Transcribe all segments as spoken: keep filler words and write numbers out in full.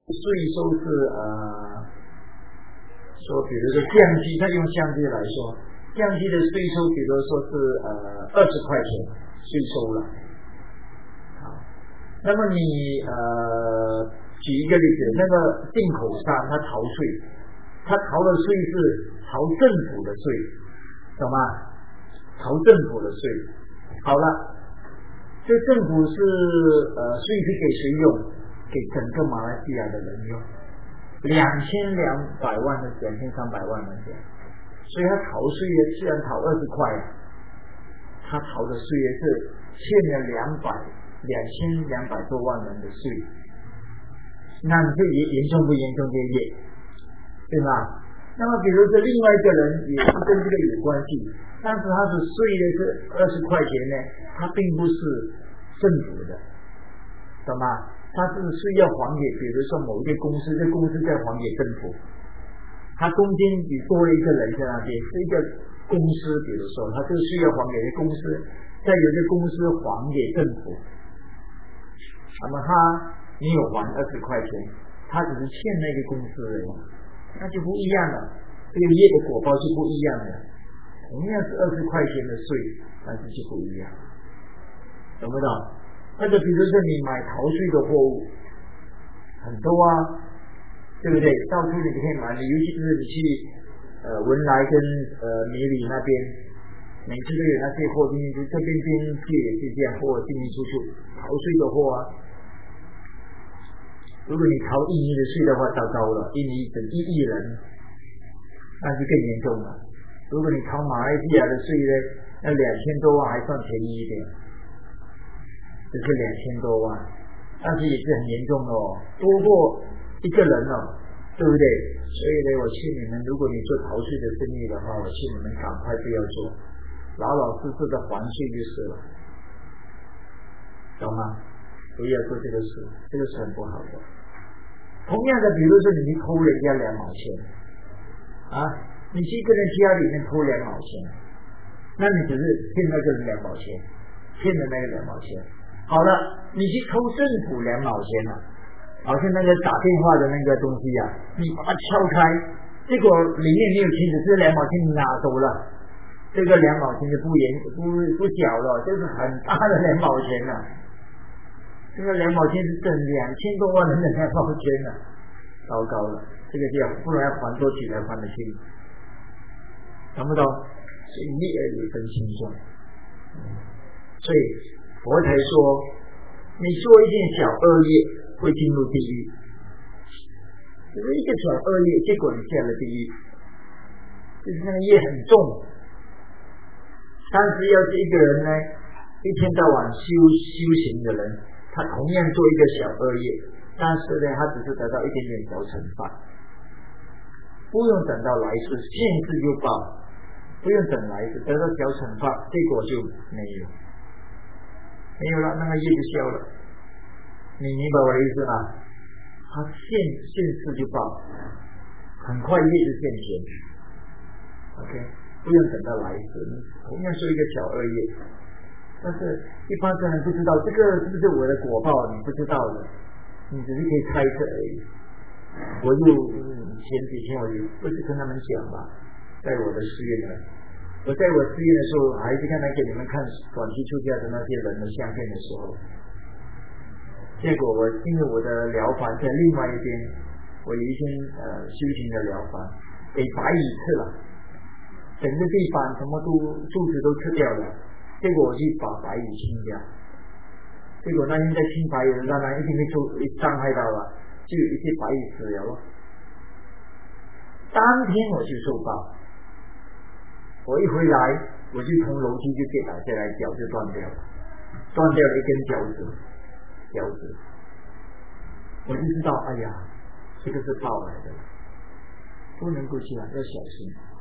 税收是呃，说比如说降低，他用降低来说，降低的税收，比如说是呃二十块钱税收了。好，那么你呃举一个例子，那个进口商他逃税，他逃的税是逃政府的税，懂吗？逃政府的税。好了，这政府是呃税是给谁用？给整个马来西亚的人用，两千两百万的两千三百万的钱，所以他逃税也虽然逃二十块，他逃的税也是欠了两百两千两百多万人的税，那你这严严重不严重？这也对吧？那么比如说另外一个人也是跟这个有关系，但是他是税的是二十块钱呢，他并不是政府的，懂吗？他是需要还给，比如说某一个公司，这公司在还给政府，他中间你多了一个人在那边，是一个公司，比如说他就需要还给这公司，再由这公司还给政府，那么他没有还二十块钱，他只是欠那个公司而已，那就不一样了，这个业的果报就不一样了，同样是二十块钱的税，但是就不一样，懂不懂？或者比如说你买逃税的货物很多啊，对不对？到处你可以买的，尤其是你去呃文莱跟呃米里那边，每次都有那些货进去，这边边界也是这样，货进进出出，逃税的货啊。如果你逃印尼的税的话，糟糕了，印尼整一亿人，那就更严重了。如果你逃马来西亚的税呢，那两千多万还算便宜一点。只是两千多万，但是也是很严重的哦，多过一个人哦，对不对？所以呢，我劝你们，如果你做逃税的生意的话，我劝你们赶快不要做，老老实实的还税就是了，懂吗？不要做这个事，这个是很不好的。同样的，比如说你去偷人家两毛钱啊，你去一个人家里面偷两毛钱，那你只是骗那个人两毛钱，骗的那个两毛钱。好了，你去偷政府两毛钱了，好像那个打电话的那个东西啊，你把它敲开，结果里面没有钱，只是两毛钱你拿走了，这个两毛钱就不严不不小了，这是很大的两毛钱了，这个两毛钱是整两千多万人的两毛钱了，糟糕了，这个就要不然要还多起才还得清，懂不懂？所以业有分轻重，所以佛才说，你做一件小恶业会进入地狱，只是一个小恶业，结果你下了地狱，就是那个业很重。但是要是一个人呢，一天到晚修修行的人，他同样做一个小恶业，但是呢，他只是得到一点点小惩罚，不用等到来世现世就报，不用等来世得到小惩罚，结果就没有。没有了，那个业就消了。你明白我的意思吗？他现现世就报，很快业就现前。OK， 不用等到来世。同样是一个小恶业，但是一般的人不知道这个是不是我的果报，你不知道的，你只是可以猜测而已。我就前几天我就不是跟他们讲嘛，在我的寺院呢。我在我寺院的时候，还是刚才给你们看短期出家的那些人的相片的时候，结果我因为我的疗法在另外一边，我有一些呃修行的疗法，给白蚁吃了，整个地板什么都柱子都吃掉了，结果我去把白蚁清掉，结果那天在清白蚁的当然一定会受伤害到了，就有一些白蚁死了了，当天我就受报。我一回来，我就从楼梯就跌倒下来，脚就断掉了，断掉了一根脚趾，脚趾，我就知道，哎呀，这个是报来的，不能够这样，要小心。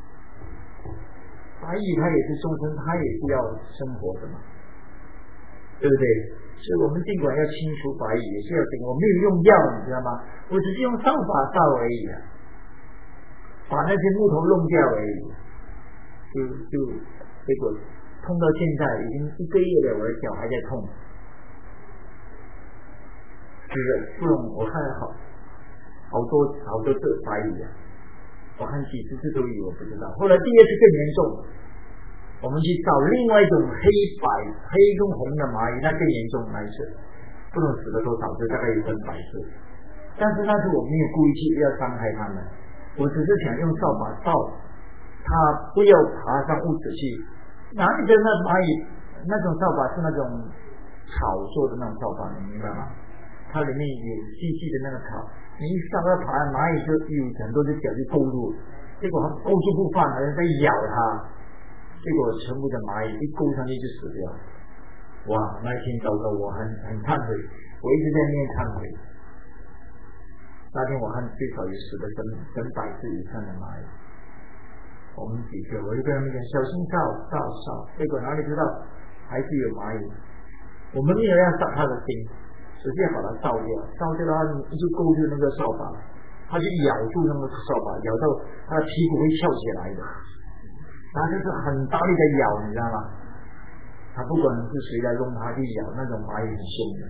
白蚁它也是众生，它也是要生活的嘛，对不对？所以我们尽管要清除白蚁，也是要我没有用药，你知道吗？我只是用扫把扫而已啊，把那些木头弄掉而已。就就结果痛到现在已经一个月了，我的脚还在痛，是不是？不用我看好， 好多好多个白蚁啊，我看几十只都有，我不知道。后来第二次更严重，我们去找另外一种黑白黑跟红的蚂蚁，那更严重那一次，不能死了多少只，大概有分百只。但是那时我没有故意去要伤害它们，我只是想用扫把扫它，不要爬上屋子去。哪里的那蚂蚁那种扫把是那种草做的那种扫把，你明白吗？它里面有细细的那个草，你一上到爬，蚂蚁就有很多只脚就勾住，结果它勾住不放，好像在咬它，结果全部的蚂蚁一勾上去就死掉。哇，那一天糟糕，我很很忏悔，我一直在念忏悔。那天我看最少有死了整整百只以上的蚂蚁，我们几个我就跟他们讲小心扫扫扫，结果哪里知道还是有蚂蚁。我们没有要杀它的心，直接把它烧掉，烧掉的话你就勾住那个扫把，它就咬住那个扫把，咬到它的屁股会翘起来的，它就是很大力的咬，你知道吗？它不管是谁来弄它去咬，那种蚂蚁很凶的，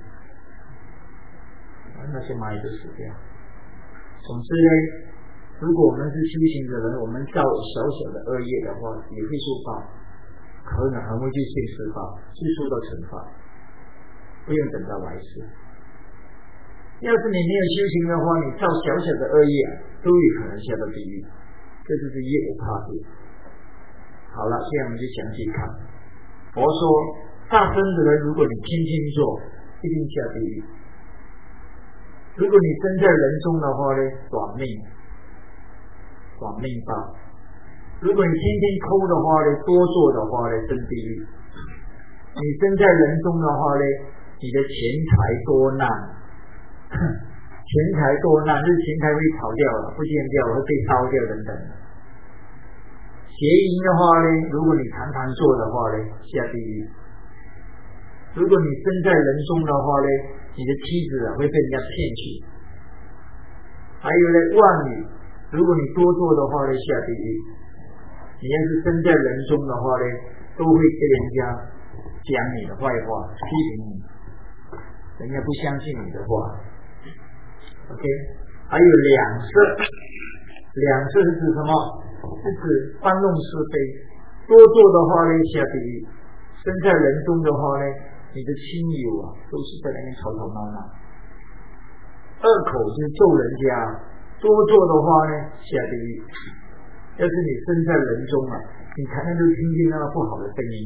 那些蚂蚁就死掉。总之呢，如果我们是修行的人，我们造小小的恶业的话，也会受报，可能还会去现世报，去受到惩罚，不用等到来世。要是你没有修行的话，你造小小的恶业都有可能下到地狱，这就是业的差别。好了，现在我们就详细看。佛说，大身的人，如果你天天做，一定下地狱。如果你生在人中的话呢，短命，短命报。如果你天天抠的话呢，多做的话呢，生地狱。你生在人中的话呢，你的钱财多难，钱财多难，就是钱财会跑掉了，不见掉，会被烧掉等等。邪淫的话呢，如果你常常做的话呢，下地狱。如果你生在人中的话呢，你的妻子啊会被人家骗去。还有呢，妄语，如果你多做的话呢，下地狱。你要是生在人中的话呢，都会被人家讲你的坏话，批评你，人家不相信你的话。OK， 还有两色，两色是指什么？是指搬弄是非。多做的话呢，下地狱。生在人中的话呢，你的亲友啊，都是在那边吵吵闹闹。恶口就是咒人家，多做的话呢，下地狱。要是你生在人中啊，你常常都听见那个不好的声音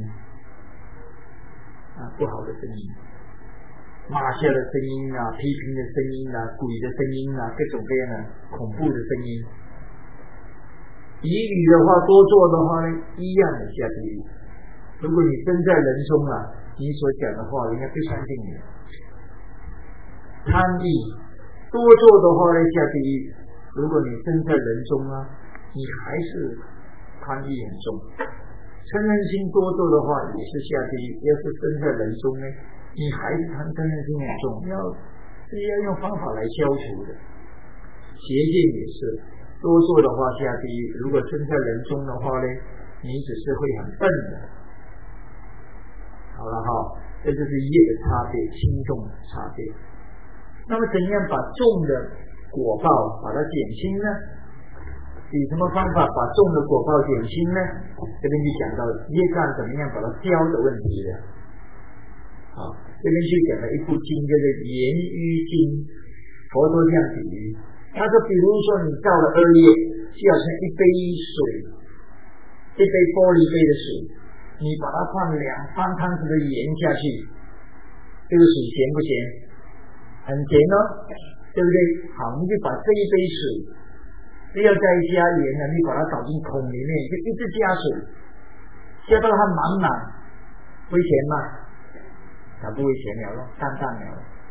啊，不好的声音，骂下的声音啊，批评的声音啊，鬼的声音啊，各种各样的恐怖的声音。言语的话，多做的话呢，一样的下地狱。如果你生在人中啊，你所讲的话，人家不相信你。贪欲多做的话呢，下地狱。如果你生在人中啊，你还是贪欲很重，嗔恨心多做的话也是下地狱。要是生在人中呢，你还是贪嗔恨心很重，要是要用方法来消除的。邪见也是多做的话下地狱。如果生在人中的话呢，你只是会很笨的。好了哈，这就是业的差别，轻重的差别。那么怎样把重的果报把它减轻呢？以什么方法把重的果报减轻呢？这边就讲到业障怎么样把它消的问题了。好，这边就讲了一部经叫做《言语经》，佛陀这样比喻，他说，比如说你造了恶业，就好像一杯水，一杯玻璃杯的水，你把它放两方汤匙的盐下去，这个水咸不咸？很咸哦，对不对？好，你就把这一杯水不要再加盐了，你把它倒进桶里面，就一直加水，加到它满满，会咸吗？它不会咸了咯，淡淡了。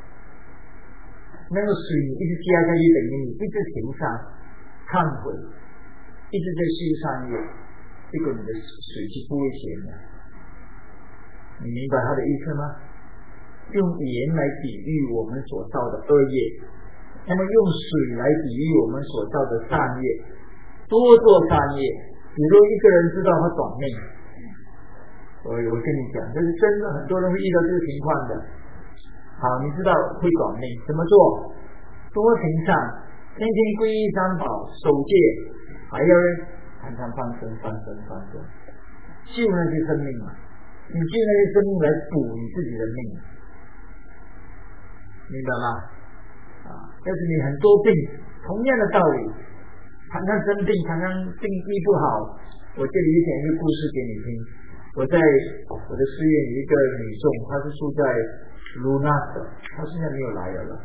那个水你一直加下去，等于你一直行善忏悔，一直在修善业，这个你的水就不会咸了。你明白他的意思吗？用盐来比喻我们所造的恶业，那么用水来比喻我们所造的善业。多做善业，比如一个人知道他短命，我我跟你讲，这是真的，很多人会遇到这个情况的。好，你知道会短命，怎么做？多行善，多天天皈依三宝，守戒，还要常常放生放生放生，救那些生命嘛，你救那些生命来补你自己的命，明白吗？啊，要是你很多病，同样的道理，常常生病，常常病医不好，我这里就讲一个故事给你听。我在我的寺院有一个女众，她是住在卢纳的，她现在没有来了，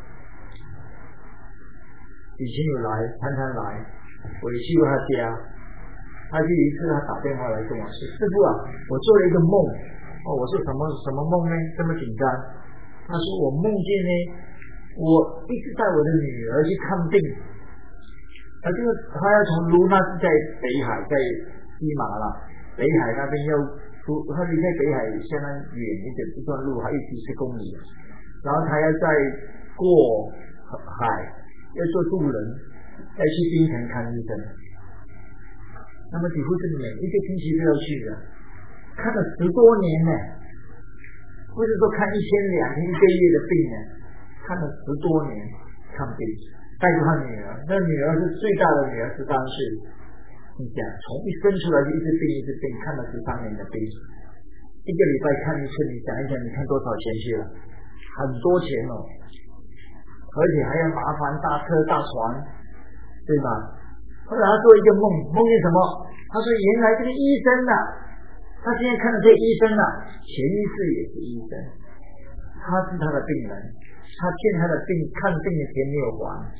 以前有来，常常来，我也去过她家。她就有一次她打电话来跟我说：“师父啊，我做了一个梦。”哦，我说什么什么梦呢？这么紧张？她说我梦见呢，我一直带我的女儿去看病。她这个她要从卢纳是在北海，在西马啦，北海那边要。他离开北海相当远一点，一段路还有几十公里，然后他要再过海，要做渡轮，要去槟城看医生。那么几乎是每一个星期都要去的，看了十多年呢，不是说看一天两天一个月的病呢，看了十多年看病，带着他女儿，那女儿是最大的女儿十三岁。你讲从一生出来就一直病一直病，看了十三年的病，一个礼拜看一次，你讲一讲你看多少钱去了？很多钱哦，而且还要麻烦大车大船，对吧？后来他做一个梦，梦见什么？他说原来这个医生啊，他现在看的这个医生啊，前一世也是医生，他是他的病人，他欠他的病看病的钱没有还，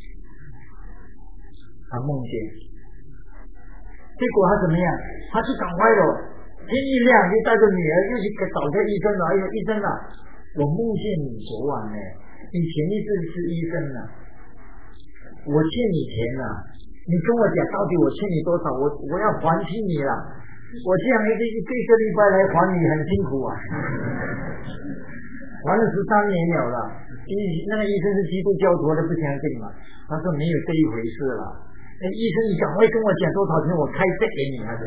他梦见。结果他怎么样？他就赶快了，天一亮就带着女儿又去找这医生了。哎呦，医生啊，我梦见你昨晚呢，你前一阵是医生啊，我欠你钱啊，你跟我讲到底我欠你多少，我我要还清你了。我这样一个一个礼拜来还你很辛苦啊，还了十三年了了。医那个医生是基督教徒，他不相信嘛，他说没有这一回事了。哎，医生，你赶快跟我讲多少钱，我开这给你啊！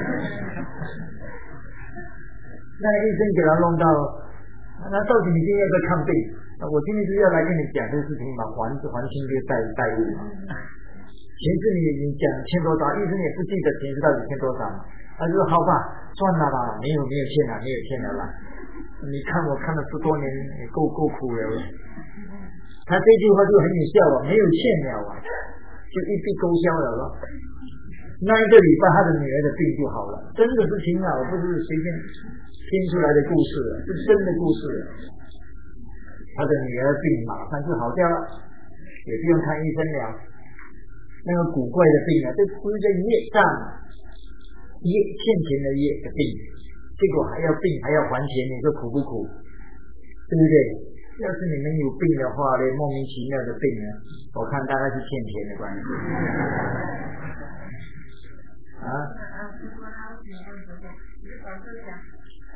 那个医生给他弄到，那到底你今天要不要看病？我今天是要来跟你讲这个事情嘛，还还清这个债债务嘛。前次你你讲欠多少，医生也不记得前次到底欠多少嘛。他就说好吧，算了吧，没有没有欠了，没有欠了啦。你看我看了十多年，也够够苦了。他这句话就很有效啊，没有欠了啊。就一笔勾销了了，那一个礼拜他的女儿的病就好了，真的是挺好，不是随便编出来的故事，是真的故事。他的女儿病马上就好掉了，也不用看医生了。那个古怪的病啊，这不是叫业障，业欠钱的业的病，结果还要病还要还钱，你说苦不苦？对不对？要是你们有病的话呢，莫名其妙的病呢，我看大概是欠钱的关系。啊？师傅他有请问师傅，老师讲，嗯，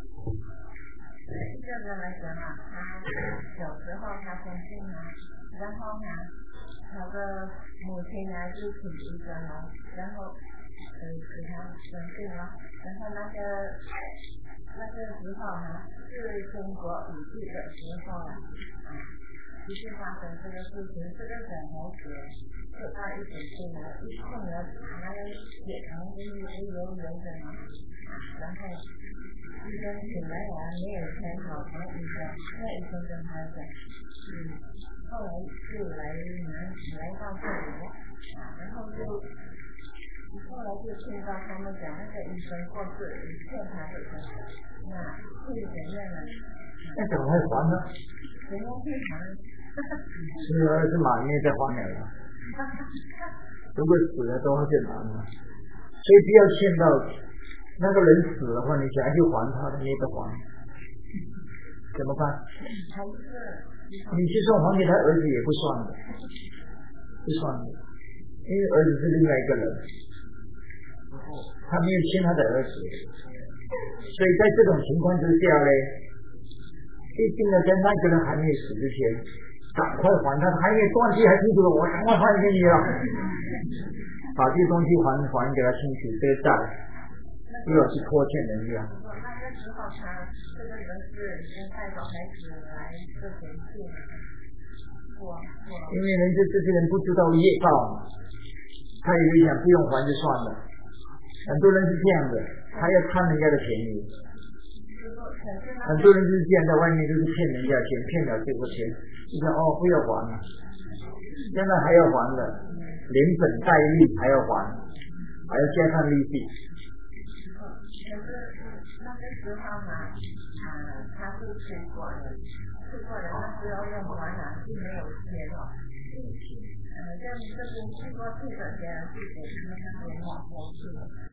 这个来讲啊，他小时候他生病了，然后呢，他的母亲呢就请医生了，然后呃给他生病了，然后那个那个时候呢。是中国武帝的时候啊，就是发生这个事情，这个小孩子就他一起进来，一进来他血糖就是一流流的嘛，然后医生请来完没有签好和医生，那医生跟他讲，嗯，后来就来拿来到这里了，然后就。后来就听到他们讲那个医生过世，欠他的钱，那会怎样呢？那怎么会还呢？怎么会还？是儿子马上再还了了。如果死了都会就难了，所以不要欠到那个人死的话，你想要去还他的，你也得还，怎么办？你就算还给他儿子也不算的，不算的，因为儿子是另外一个人。他没有欠他的儿子，所以在这种情况之下呢，毕竟呢，在那个人还没有死之前，赶快还他，还没有断气还清楚了，我赶快还给你了，把这些东西还还给他清楚这个债，不要去拖欠人家。那个时候他这个人是已经带着孩子来这边住了。 因为人这这些人不知道业报嘛，他以为想不用还就算了，很多人是这样的，他要贪人家的便宜，很多人就是这样，在外面就是骗人家钱，骗了这个钱，就说哦不要还了，现在还要还的，连本带利还要还，还要加上利息。 可是那个时候呢，啊，他是催管的，催管的那时候用还了是没有钱了，呃，像这边催管退的钱是给他们那边往过去了。